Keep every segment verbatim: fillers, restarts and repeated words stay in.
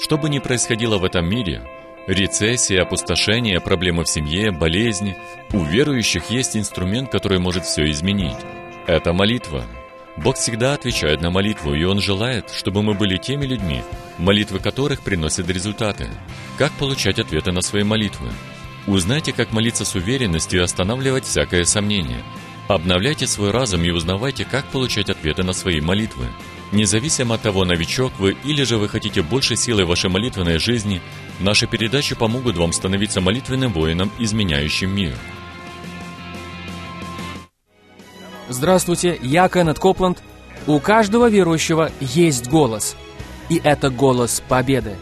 Что бы ни происходило в этом мире, рецессия, опустошение, проблемы в семье, болезни, у верующих есть инструмент, который может все изменить. Это молитва. Бог всегда отвечает на молитву, и Он желает, чтобы мы были теми людьми, молитвы которых приносят результаты. Как получать ответы на свои молитвы? Узнайте, как молиться с уверенностью и останавливать всякое сомнение. Обновляйте свой разум и узнавайте, как получать ответы на свои молитвы. Независимо от того, новичок вы или же вы хотите больше силы в вашей молитвенной жизни, наши передачи помогут вам становиться молитвенным воином, изменяющим мир. Здравствуйте, я Кеннет Копланд. У каждого верующего есть голос, и это голос победы.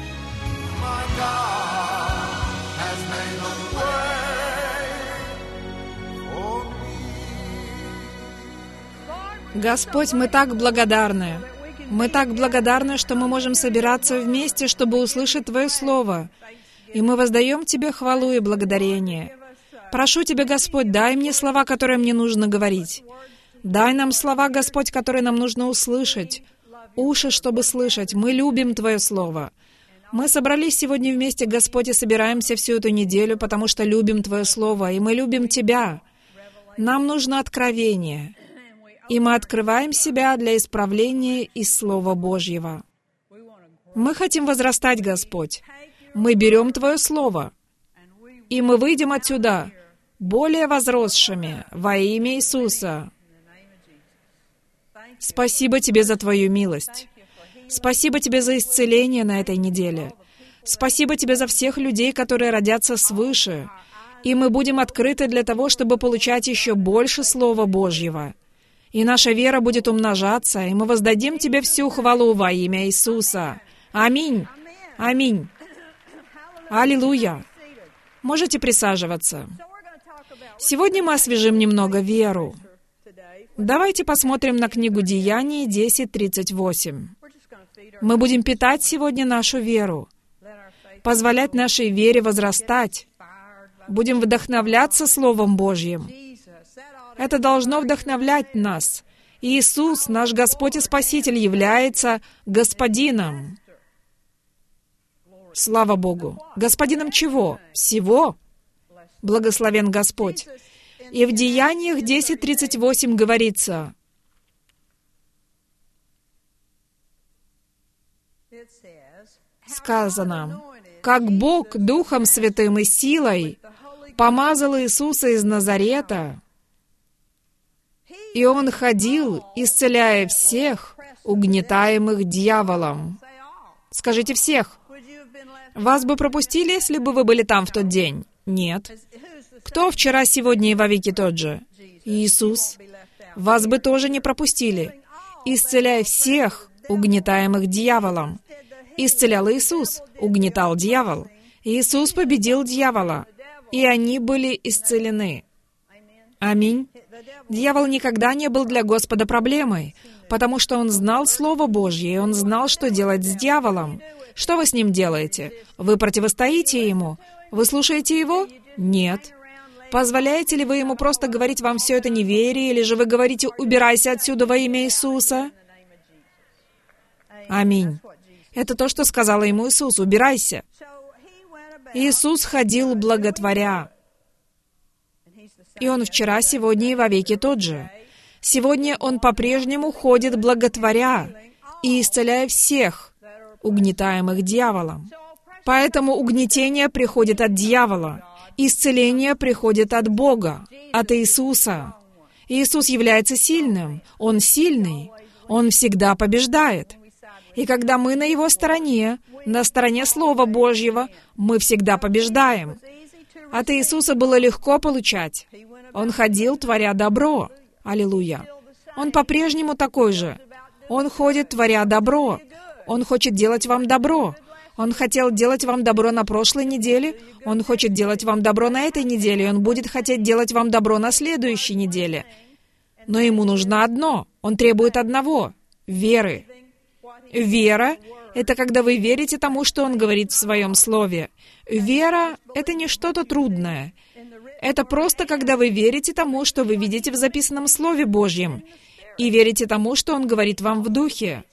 Господь, мы так благодарны. Мы так благодарны, что мы можем собираться вместе, чтобы услышать Твое Слово. И мы воздаем Тебе хвалу и благодарение. Прошу Тебя, Господь, дай мне слова, которые мне нужно говорить. Дай нам слова, Господь, которые нам нужно услышать. Уши, чтобы слышать. Мы любим Твое Слово. Мы собрались сегодня вместе, Господь, и собираемся всю эту неделю, потому что любим Твое Слово, и мы любим Тебя. Нам нужно откровение. И мы открываем себя для исправления из Слова Божьего. Мы хотим возрастать, Господь. Мы берем Твое Слово, и мы выйдем отсюда более возросшими во имя Иисуса. Спасибо Тебе за Твою милость. Спасибо Тебе за исцеление на этой неделе. Спасибо Тебе за всех людей, которые родятся свыше. И мы будем открыты для того, чтобы получать еще больше Слова Божьего. И наша вера будет умножаться, и мы воздадим Тебе всю хвалу во имя Иисуса. Аминь. Аминь. Аллилуйя. Можете присаживаться. Сегодня мы освежим немного веру. Давайте посмотрим на книгу Деяний десять тридцать восемь. Мы будем питать сегодня нашу веру, позволять нашей вере возрастать. Будем вдохновляться Словом Божьим. Это должно вдохновлять нас. Иисус, наш Господь и Спаситель, является Господином. Слава Богу! Господином чего? Всего. Благословен Господь. И в Деяниях десять тридцать восемь говорится: сказано, как Бог Духом Святым и силой помазал Иисуса из Назарета, и Он ходил, исцеляя всех, угнетаемых дьяволом. Скажите всех. Вас бы пропустили, если бы вы были там в тот день? Нет. Кто вчера, сегодня и вовеки тот же? Иисус. Вас бы тоже не пропустили. Исцеляя всех, угнетаемых дьяволом. Исцелял Иисус, угнетал дьявол. Иисус победил дьявола, и они были исцелены. Аминь. Дьявол никогда не был для Господа проблемой, потому что Он знал Слово Божье, и Он знал, что делать с дьяволом. Что вы с ним делаете? Вы противостоите ему? Вы слушаете его? Нет. Позволяете ли вы ему просто говорить вам все это неверие, или же вы говорите «убирайся отсюда во имя Иисуса»? Аминь. Это то, что сказал ему Иисус. «Убирайся». Иисус ходил благотворя. И Он вчера, сегодня и вовеки тот же. Сегодня Он по-прежнему ходит благотворя и исцеляя всех, угнетаемых дьяволом. Поэтому угнетение приходит от дьявола. Исцеление приходит от Бога, от Иисуса. Иисус является сильным. Он сильный. Он всегда побеждает. И когда мы на Его стороне, на стороне Слова Божьего, мы всегда побеждаем. От Иисуса было легко получать. Он ходил, творя добро. Аллилуйя. Он по-прежнему такой же. Он ходит, творя добро. Он хочет делать вам добро. Он хотел делать вам добро на прошлой неделе. Он хочет делать вам добро на этой неделе. Он будет хотеть делать вам добро на следующей неделе. Но ему нужно одно. Он требует одного — веры. Вера — это когда вы верите тому, что Он говорит в Своем Слове. Вера — это не что-то трудное. Это просто когда вы верите тому, что вы видите в записанном Слове Божьем, и верите тому, что Он говорит вам в Духе.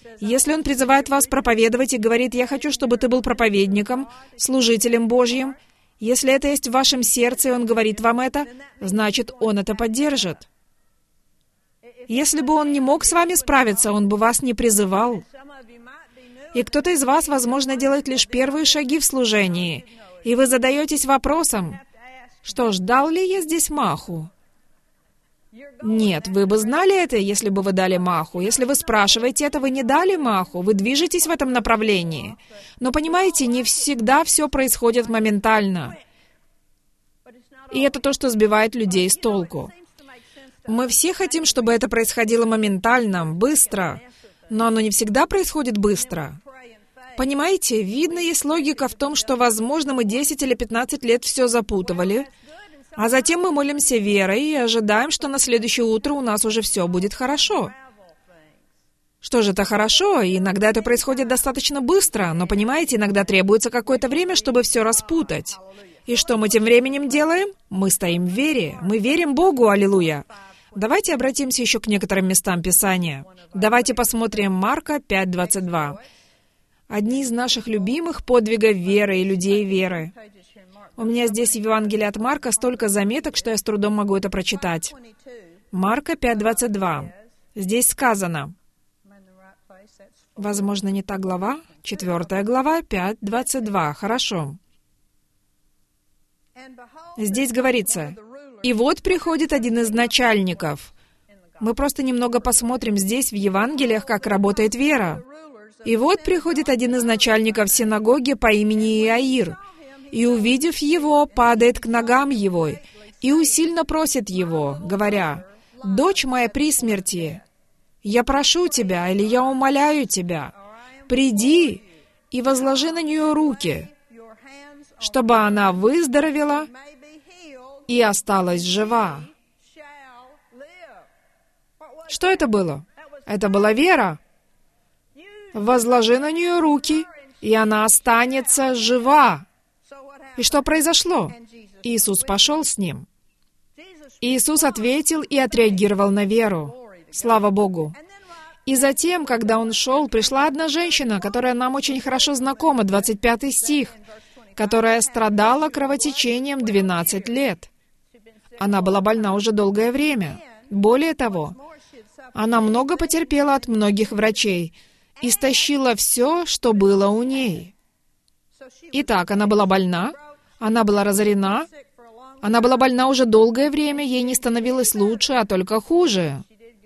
Если Он призывает вас проповедовать и говорит: «Я хочу, чтобы ты был проповедником, служителем Божьим», если это есть в вашем сердце, и Он говорит вам это, значит, Он это поддержит. Если бы Он не мог с вами справиться, Он бы вас не призывал. И кто-то из вас, возможно, делает лишь первые шаги в служении, и вы задаетесь вопросом: «Что ж, дал ли я здесь маху?» Нет, вы бы знали это, если бы вы дали маху. Если вы спрашиваете это, вы не дали маху, вы движетесь в этом направлении. Но понимаете, не всегда все происходит моментально. И это то, что сбивает людей с толку. Мы все хотим, чтобы это происходило моментально, быстро, но оно не всегда происходит быстро. Понимаете, видно, есть логика в том, что, возможно, мы десять или пятнадцать лет все запутывали, а затем мы молимся верой и ожидаем, что на следующее утро у нас уже все будет хорошо. Что же, это хорошо, и иногда это происходит достаточно быстро, но, понимаете, иногда требуется какое-то время, чтобы все распутать. И что мы тем временем делаем? Мы стоим в вере, мы верим Богу, аллилуйя. Давайте обратимся еще к некоторым местам Писания. Давайте посмотрим Марка пять двадцать два. Одни из наших любимых подвигов веры и людей веры. У меня здесь в Евангелии от Марка столько заметок, что я с трудом могу это прочитать. Марка пять двадцать два. Здесь сказано, возможно, не та глава, четвертая глава, пять двадцать два. Хорошо. Здесь говорится: «И вот приходит один из начальников». Мы просто немного посмотрим здесь, в Евангелиях, как работает вера. «И вот приходит один из начальников синагоги по имени Иаир, и, увидев его, падает к ногам его, и усильно просит его, говоря: «Дочь моя при смерти, я прошу тебя, или я умоляю тебя, приди и возложи на нее руки, чтобы она выздоровела и осталась жива». Что это было? Это была вера. «Возложи на нее руки, и она останется жива». И что произошло? Иисус пошел с ним. Иисус ответил и отреагировал на веру. Слава Богу. И затем, когда Он шел, пришла одна женщина, которая нам очень хорошо знакома, двадцать пятый стих, которая страдала кровотечением двенадцать лет. Она была больна уже долгое время. Более того, она много потерпела от многих врачей, истощила все, что было у ней. Итак, она была больна, она была разорена, она была больна уже долгое время, ей не становилось лучше, а только хуже.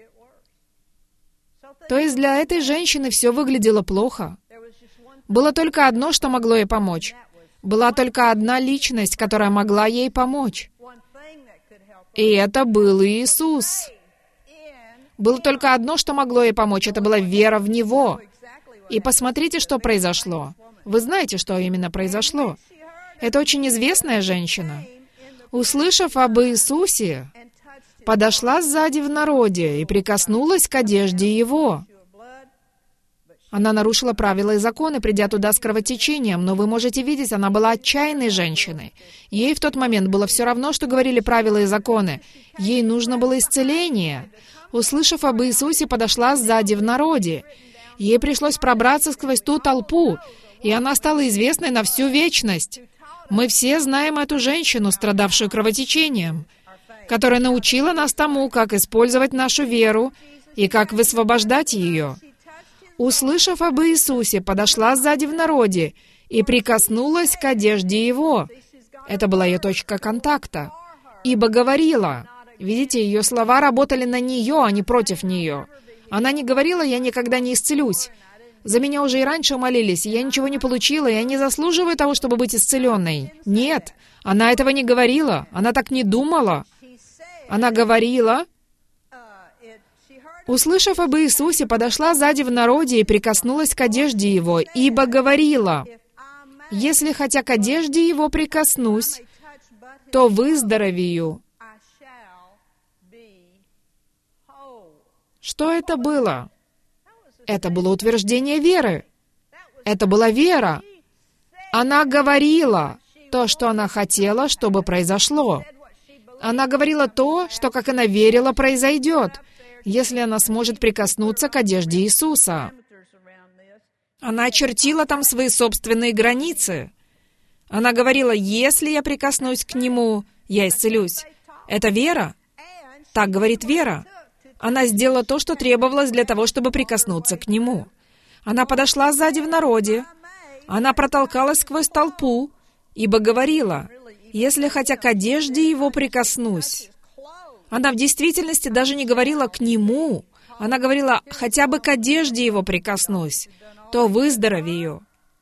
То есть для этой женщины все выглядело плохо. Было только одно, что могло ей помочь. Была только одна личность, которая могла ей помочь. И это был Иисус. Было только одно, что могло ей помочь. Это была вера в Него. И посмотрите, что произошло. Вы знаете, что именно произошло. Это очень известная женщина. Услышав об Иисусе, подошла сзади в народе и прикоснулась к одежде Его. Она нарушила правила и законы, придя туда с кровотечением, но вы можете видеть, она была отчаянной женщиной. Ей в тот момент было все равно, что говорили правила и законы. Ей нужно было исцеление. Услышав об Иисусе, подошла сзади в народе. Ей пришлось пробраться сквозь ту толпу, и она стала известной на всю вечность. Мы все знаем эту женщину, страдавшую кровотечением, которая научила нас тому, как использовать нашу веру и как высвобождать ее. Услышав об Иисусе, подошла сзади в народе и прикоснулась к одежде Его. Это была ее точка контакта. Ибо говорила. Видите, ее слова работали на нее, а не против нее. Она не говорила: «Я никогда не исцелюсь. За меня уже и раньше молились, и я ничего не получила, я не заслуживаю того, чтобы быть исцеленной». Нет, она этого не говорила, она так не думала. Она говорила... Услышав об Иисусе, подошла сзади в народе и прикоснулась к одежде Его, ибо говорила: «Если хотя к одежде Его прикоснусь, то выздоровею». Что это было? Это было утверждение веры. Это была вера. Она говорила то, что она хотела, чтобы произошло. Она говорила то, что, как она верила, произойдет, если она сможет прикоснуться к одежде Иисуса. Она очертила там свои собственные границы. Она говорила, если я прикоснусь к Нему, я исцелюсь. Это вера. Так говорит вера. Она сделала то, что требовалось для того, чтобы прикоснуться к Нему. Она подошла сзади в народе. Она протолкалась сквозь толпу, ибо говорила, если хотя к одежде Его прикоснусь. Она в действительности даже не говорила к Нему. Она говорила, хотя бы к одежде Его прикоснусь, то выздоровею.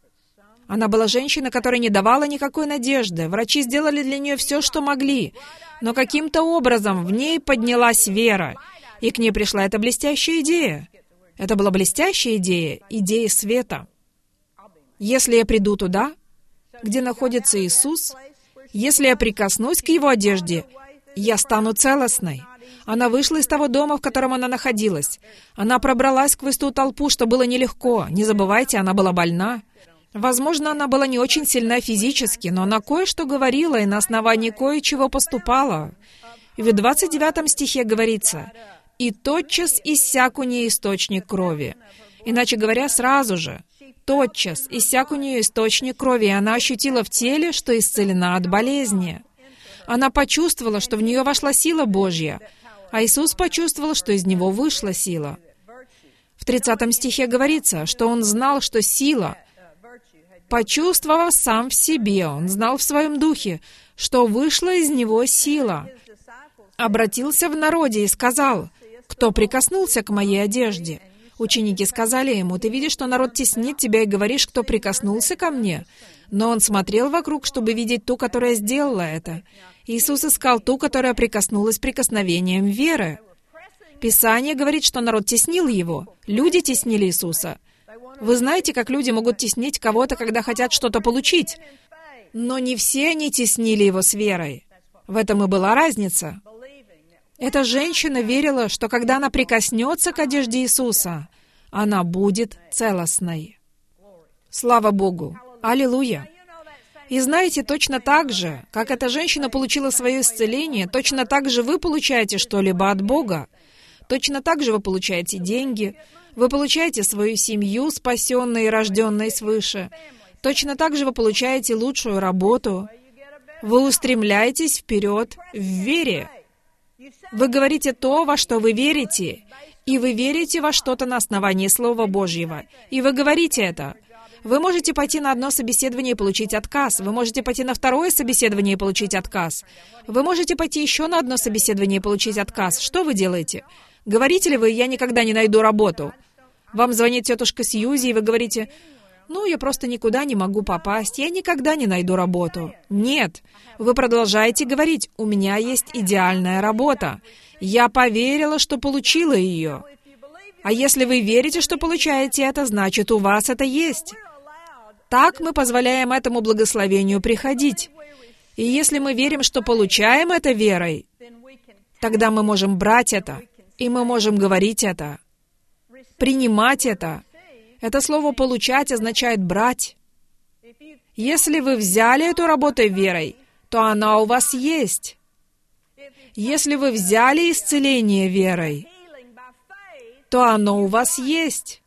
Она была женщина, которая не давала никакой надежды. Врачи сделали для нее все, что могли. Но каким-то образом в ней поднялась вера, и к ней пришла эта блестящая идея. Это была блестящая идея, идея света. Если я приду туда, где находится Иисус, если я прикоснусь к Его одежде, я стану целостной. Она вышла из того дома, в котором она находилась. Она пробралась сквозь ту толпу, что было нелегко. Не забывайте, она была больна. Возможно, она была не очень сильна физически, но она кое-что говорила и на основании кое-чего поступала. И в двадцать девятом стихе говорится, «И тотчас иссяк у нее источник крови». Иначе говоря, сразу же, тотчас иссяк у нее источник крови, и она ощутила в теле, что исцелена от болезни. Она почувствовала, что в нее вошла сила Божья, а Иисус почувствовал, что из Него вышла сила. В тридцатом стихе говорится, что Он знал, что сила, почувствовав сам в себе, Он знал в своем духе, что вышла из Него сила. Обратился в народе и сказал, «Кто прикоснулся к моей одежде?» Ученики сказали ему, «Ты видишь, что народ теснит тебя, и говоришь, кто прикоснулся ко мне?» Но он смотрел вокруг, чтобы видеть ту, которая сделала это. Иисус искал ту, которая прикоснулась прикосновением веры. Писание говорит, что народ теснил Его. Люди теснили Иисуса. Вы знаете, как люди могут теснить кого-то, когда хотят что-то получить? Но не все они теснили Его с верой. В этом и была разница. Эта женщина верила, что когда она прикоснется к одежде Иисуса, она будет целостной. Слава Богу! Аллилуйя! И знаете, точно так же, как эта женщина получила свое исцеление, точно так же вы получаете что-либо от Бога. Точно так же вы получаете деньги, вы получаете свою семью, спасенную и рожденную свыше. Точно так же вы получаете лучшую работу. Вы устремляетесь вперед в вере. Вы говорите то, во что вы верите, и вы верите во что-то на основании Слова Божьего, и вы говорите это. Вы можете пойти на одно собеседование и получить отказ. Вы можете пойти на второе собеседование и получить отказ. Вы можете пойти еще на одно собеседование и получить отказ. Что вы делаете? Говорите ли вы, «Я никогда не найду работу»? Вам звонит тетушка Сьюзи, и вы говорите, «Ну, я просто никуда не могу попасть, я никогда не найду работу». Нет. Вы продолжаете говорить, «У меня есть идеальная работа. Я поверила, что получила ее». А если вы верите, что получаете это, значит, у вас это есть. Так мы позволяем этому благословению приходить. И если мы верим, что получаем это верой, тогда мы можем брать это, и мы можем говорить это, принимать это. Это слово «получать» означает «брать». Если вы взяли эту работу верой, то она у вас есть. Если вы взяли исцеление верой, то оно у вас есть.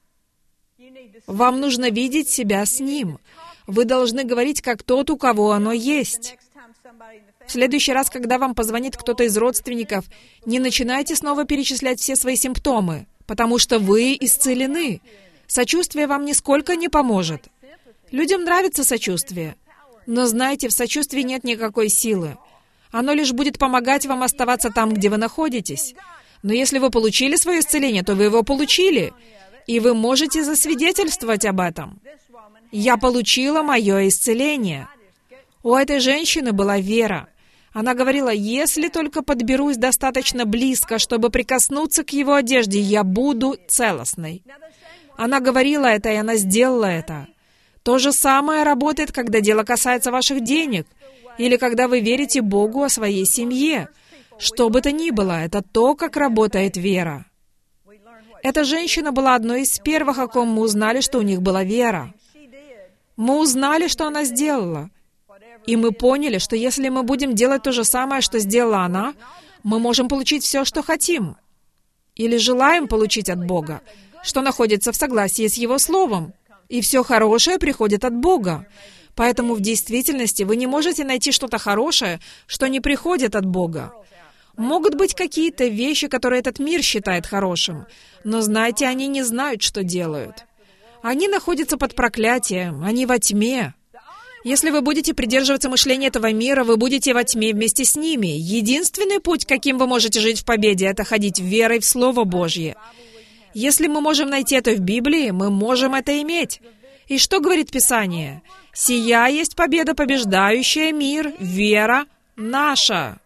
Вам нужно видеть себя с Ним. Вы должны говорить, как тот, у кого оно есть. В следующий раз, когда вам позвонит кто-то из родственников, не начинайте снова перечислять все свои симптомы, потому что вы исцелены. Сочувствие вам нисколько не поможет. Людям нравится сочувствие. Но знайте, в сочувствии нет никакой силы. Оно лишь будет помогать вам оставаться там, где вы находитесь. Но если вы получили свое исцеление, то вы его получили. И вы можете засвидетельствовать об этом. «Я получила мое исцеление». У этой женщины была вера. Она говорила, «Если только подберусь достаточно близко, чтобы прикоснуться к Его одежде, я буду целостной». Она говорила это, и она сделала это. То же самое работает, когда дело касается ваших денег, или когда вы верите Богу о своей семье. Что бы то ни было, это то, как работает вера. Эта женщина была одной из первых, о ком мы узнали, что у них была вера. Мы узнали, что она сделала. И мы поняли, что если мы будем делать то же самое, что сделала она, мы можем получить все, что хотим. Или желаем получить от Бога, что находится в согласии с Его Словом. И все хорошее приходит от Бога. Поэтому в действительности вы не можете найти что-то хорошее, что не приходит от Бога. Могут быть какие-то вещи, которые этот мир считает хорошим, но, знаете, они не знают, что делают. Они находятся под проклятием, они во тьме. Если вы будете придерживаться мышления этого мира, вы будете во тьме вместе с ними. Единственный путь, каким вы можете жить в победе, это ходить верой в Слово Божье. Если мы можем найти это в Библии, мы можем это иметь. И что говорит Писание? «Сия есть победа, побеждающая мир, вера наша».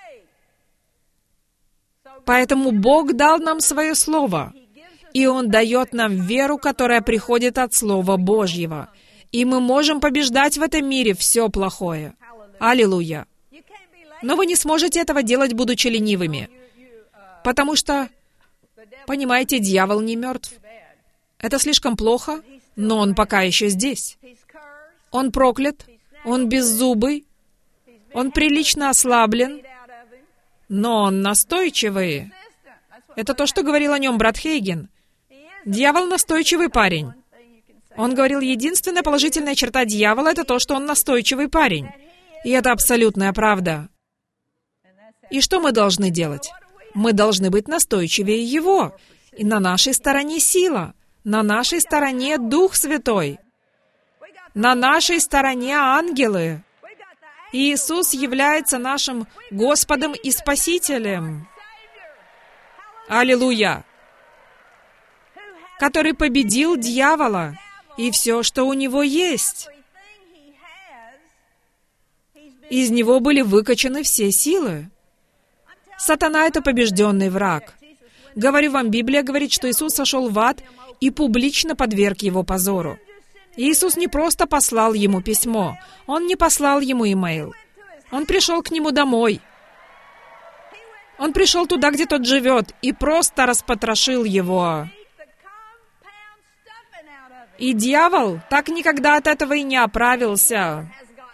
Поэтому Бог дал нам свое Слово, и Он дает нам веру, которая приходит от Слова Божьего. И мы можем побеждать в этом мире все плохое. Аллилуйя! Но вы не сможете этого делать, будучи ленивыми. Потому что, понимаете, дьявол не мертв. Это слишком плохо, но он пока еще здесь. Он проклят, он беззубый, он прилично ослаблен, но он настойчивый. Это то, что говорил о нем брат Хейген. Дьявол настойчивый парень. Он говорил, единственная положительная черта дьявола — это то, что он настойчивый парень. И это абсолютная правда. И что мы должны делать? Мы должны быть настойчивее его. И на нашей стороне сила. На нашей стороне Дух Святой. На нашей стороне ангелы. И Иисус является нашим Господом и Спасителем. Аллилуйя! Который победил дьявола и все, что у него есть. Из него были выкачаны все силы. Сатана — это побежденный враг. Говорю вам, Библия говорит, что Иисус сошел в ад и публично подверг его позору. Иисус не просто послал ему письмо, Он не послал ему имейл. Он пришел к нему домой. Он пришел туда, где тот живет, и просто распотрошил его. И дьявол так никогда от этого и не оправился.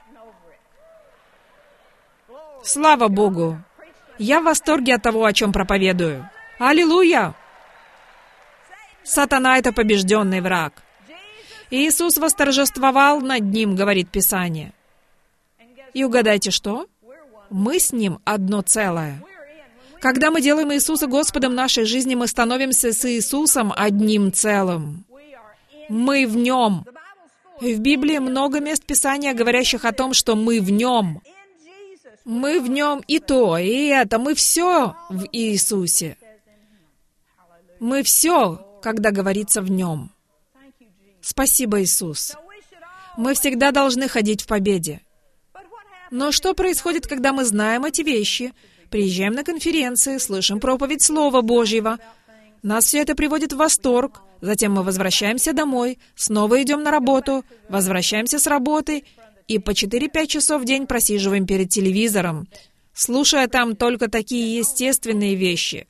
Слава Богу! Я в восторге от того, о чем проповедую. Аллилуйя! Сатана — это побежденный враг. Иисус восторжествовал над ним, говорит Писание. И угадайте что? Мы с Ним одно целое. Когда мы делаем Иисуса Господом нашей жизни, мы становимся с Иисусом одним целым. Мы в Нем. В Библии много мест Писания, говорящих о том, что мы в Нем. Мы в Нем и то, и это. Мы все в Иисусе. Мы все, когда говорится в Нем. Спасибо, Иисус. Мы всегда должны ходить в победе. Но что происходит, когда мы знаем эти вещи, приезжаем на конференции, слышим проповедь Слова Божьего, нас все это приводит в восторг, затем мы возвращаемся домой, снова идем на работу, возвращаемся с работы и по четыре-пять часов в день просиживаем перед телевизором, слушая там только такие естественные вещи.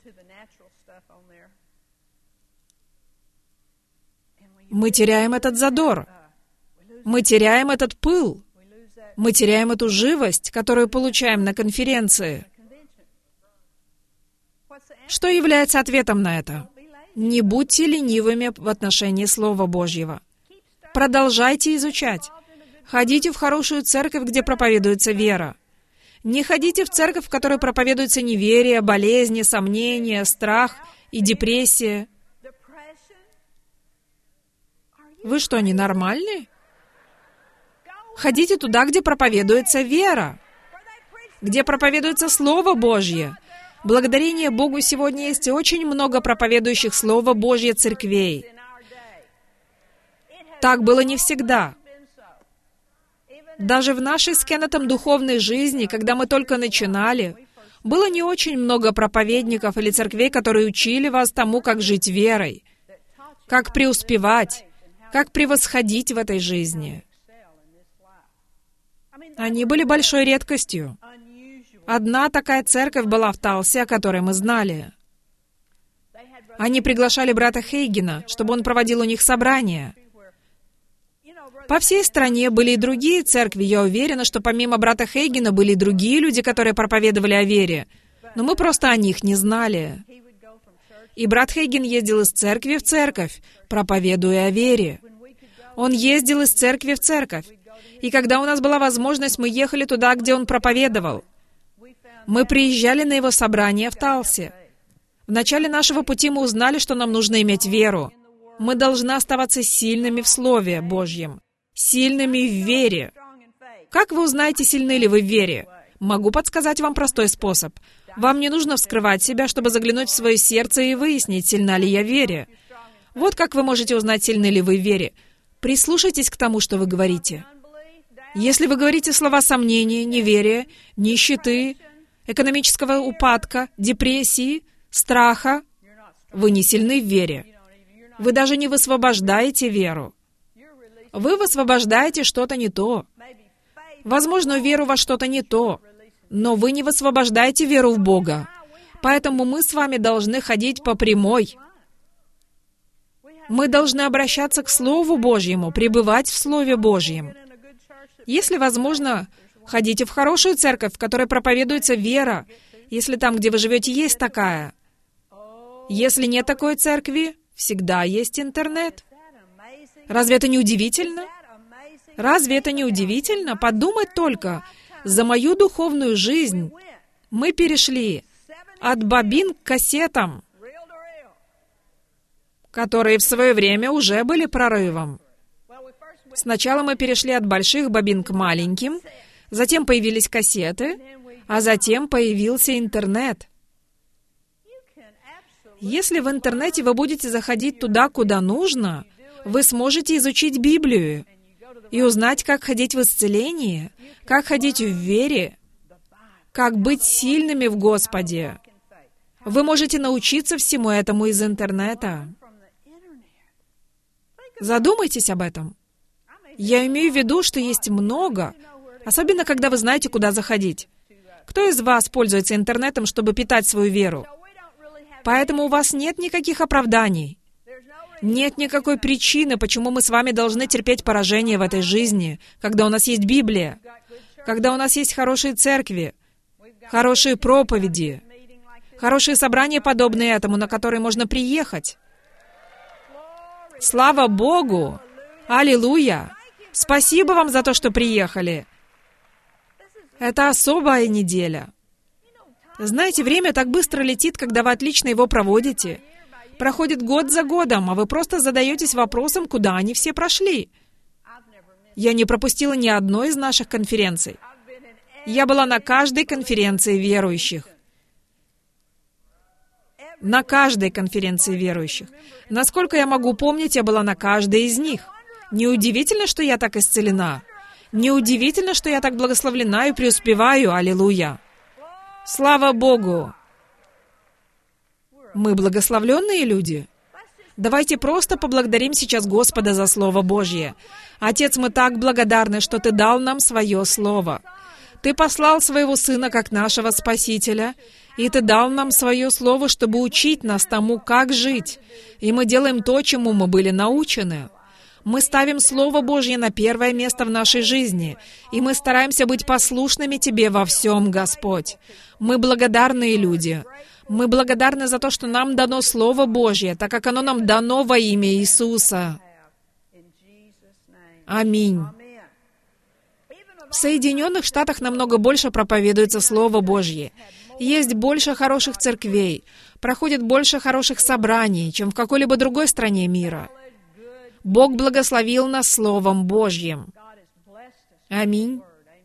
Мы теряем этот задор. Мы теряем этот пыл. Мы теряем эту живость, которую получаем на конференции. Что является ответом на это? Не будьте ленивыми в отношении Слова Божьего. Продолжайте изучать. Ходите в хорошую церковь, где проповедуется вера. Не ходите в церковь, в которой проповедуется неверие, болезни, сомнения, страх и депрессия. Вы что, ненормальны? Ходите туда, где проповедуется вера, где проповедуется Слово Божье. Благодарение Богу сегодня есть очень много проповедующих Слово Божье церквей. Так было не всегда. Даже в нашей с Кеннетом духовной жизни, когда мы только начинали, было не очень много проповедников или церквей, которые учили вас тому, как жить верой, как преуспевать, как превосходить в этой жизни. Они были большой редкостью. Одна такая церковь была в Талсе, о которой мы знали. Они приглашали брата Хейгена, чтобы он проводил у них собрания. По всей стране были и другие церкви. Я уверена, что помимо брата Хейгена были и другие люди, которые проповедовали о вере. Но мы просто о них не знали. И брат Хейген ездил из церкви в церковь, проповедуя о вере. Он ездил из церкви в церковь. И когда у нас была возможность, мы ехали туда, где он проповедовал. Мы приезжали на его собрания в Талсе. В начале нашего пути мы узнали, что нам нужно иметь веру. Мы должны оставаться сильными в Слове Божьем, сильными в вере. Как вы узнаете, сильны ли вы в вере? Могу подсказать вам простой способ. Вам не нужно вскрывать себя, чтобы заглянуть в свое сердце и выяснить, сильна ли я в вере. Вот как вы можете узнать, сильны ли вы в вере. Прислушайтесь к тому, что вы говорите. Если вы говорите слова сомнения, неверия, нищеты, экономического упадка, депрессии, страха, вы не сильны в вере. Вы даже не высвобождаете веру. Вы высвобождаете что-то не то. Возможно, веру во что-то не то, но вы не высвобождаете веру в Бога. Поэтому мы с вами должны ходить по прямой. Мы должны обращаться к Слову Божьему, пребывать в Слове Божьем. Если возможно, ходите в хорошую церковь, в которой проповедуется вера, если там, где вы живете, есть такая. Если нет такой церкви, всегда есть интернет. Разве это не удивительно? Разве это не удивительно? Подумать только, за мою духовную жизнь мы перешли от бобин к кассетам, которые в свое время уже были прорывом. Сначала мы перешли от больших бобин к маленьким, затем появились кассеты, а затем появился интернет. Если в интернете вы будете заходить туда, куда нужно, вы сможете изучить Библию и узнать, как ходить в исцелении, как ходить в вере, как быть сильными в Господе. Вы можете научиться всему этому из интернета. Задумайтесь об этом. Я имею в виду, что есть много, особенно когда вы знаете, куда заходить. Кто из вас пользуется интернетом, чтобы питать свою веру? Поэтому у вас нет никаких оправданий. Нет никакой причины, почему мы с вами должны терпеть поражение в этой жизни, когда у нас есть Библия, когда у нас есть хорошие церкви, хорошие проповеди, хорошие собрания, подобные этому, на которые можно приехать. Слава Богу! Аллилуйя! Спасибо вам за то, что приехали. Это особая неделя. Знаете, время так быстро летит, когда вы отлично его проводите. Проходит год за годом, а вы просто задаетесь вопросом, куда они все прошли. Я не пропустила ни одной из наших конференций. Я была на каждой конференции верующих. На каждой конференции верующих. Насколько я могу помнить, я была на каждой из них. Неудивительно, что я так исцелена. Неудивительно, что я так благословлена и преуспеваю. Аллилуйя. Слава Богу. Мы благословленные люди. Давайте просто поблагодарим сейчас Господа за Слово Божье. Отец, мы так благодарны, что Ты дал нам свое Слово. Ты послал своего Сына как нашего Спасителя, и Ты дал нам свое Слово, чтобы учить нас тому, как жить. И мы делаем то, чему мы были научены. Мы ставим Слово Божье на первое место в нашей жизни, и мы стараемся быть послушными Тебе во всем, Господь. Мы благодарные люди. Мы благодарны за то, что нам дано Слово Божье, так как оно нам дано во имя Иисуса. Аминь. В Соединенных Штатах намного больше проповедуется Слово Божье. Есть больше хороших церквей, проходит больше хороших собраний, чем в какой-либо другой стране мира. Бог благословил нас Словом Божьим. Аминь.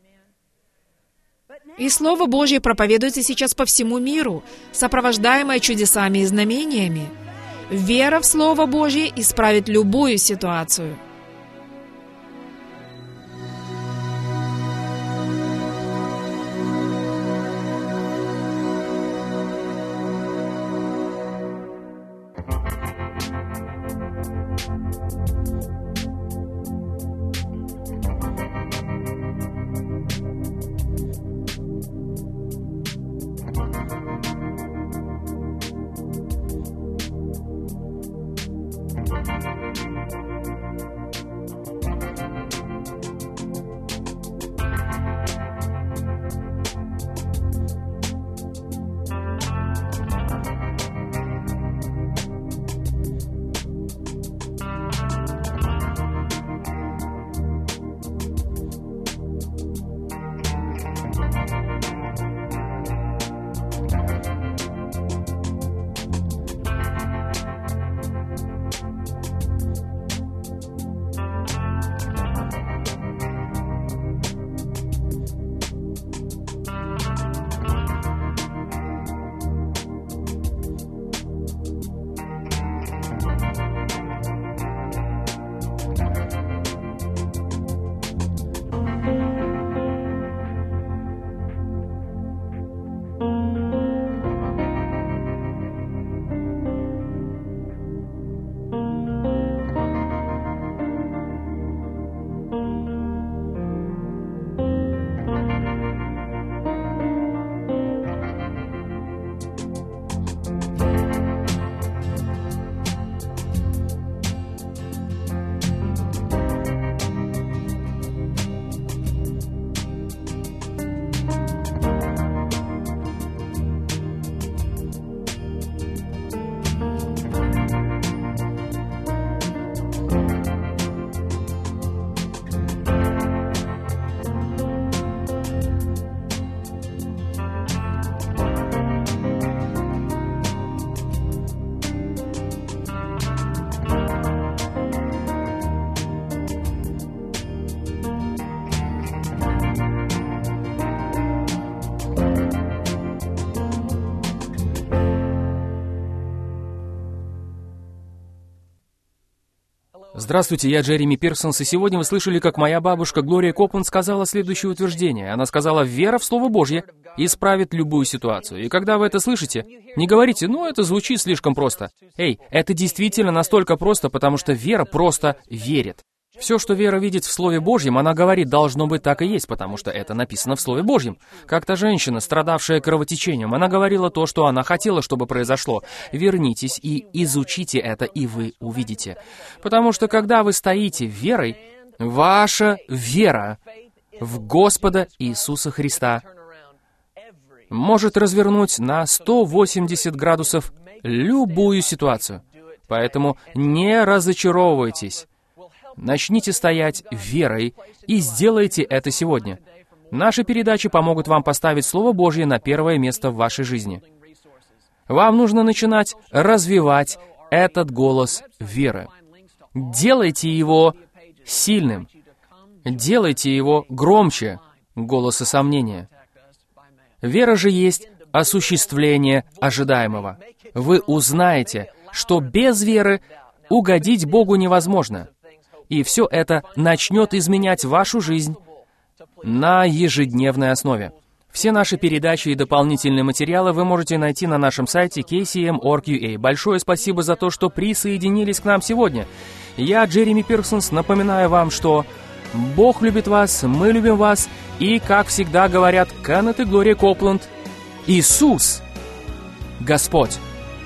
И Слово Божье проповедуется сейчас по всему миру, сопровождаемое чудесами и знамениями. Вера в Слово Божье исправит любую ситуацию. Здравствуйте, я Джереми Пирсонс, и сегодня вы слышали, как моя бабушка Глория Копланд сказала следующее утверждение. Она сказала: «Вера в Слово Божье исправит любую ситуацию». И когда вы это слышите, не говорите: «Ну, это звучит слишком просто». Эй, это действительно настолько просто, потому что вера просто верит. Все, что вера видит в Слове Божьем, она говорит, должно быть так и есть, потому что это написано в Слове Божьем. Как-то женщина, страдавшая кровотечением, она говорила то, что она хотела, чтобы произошло. Вернитесь и изучите это, и вы увидите. Потому что когда вы стоите верой, ваша вера в Господа Иисуса Христа может развернуть на сто восемьдесят градусов любую ситуацию. Поэтому не разочаровывайтесь. Начните стоять верой и сделайте это сегодня. Наши передачи помогут вам поставить Слово Божье на первое место в вашей жизни. Вам нужно начинать развивать этот голос веры. Делайте его сильным. Делайте его громче голоса сомнения. Вера же есть осуществление ожидаемого. Вы узнаете, что без веры угодить Богу невозможно. И все это начнет изменять вашу жизнь на ежедневной основе. Все наши передачи и дополнительные материалы вы можете найти на нашем сайте кей си эм точка орг точка ю а. Большое спасибо за то, что присоединились к нам сегодня. Я, Джереми Пирсонс, напоминаю вам, что Бог любит вас, мы любим вас, и, как всегда говорят Кеннет и Глория Копланд, Иисус — Господь.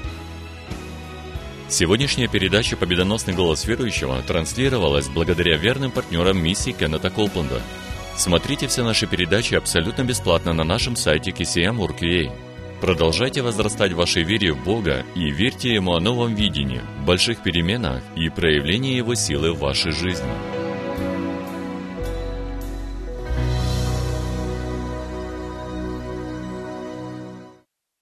Сегодняшняя передача «Победоносный голос верующего» транслировалась благодаря верным партнерам миссии Кеннета Копланда. Смотрите все наши передачи абсолютно бесплатно на нашем сайте кей си эм точка орг точка ю а. Продолжайте возрастать в вашей вере в Бога и верьте Ему о новом видении, больших переменах и проявлении Его силы в вашей жизни.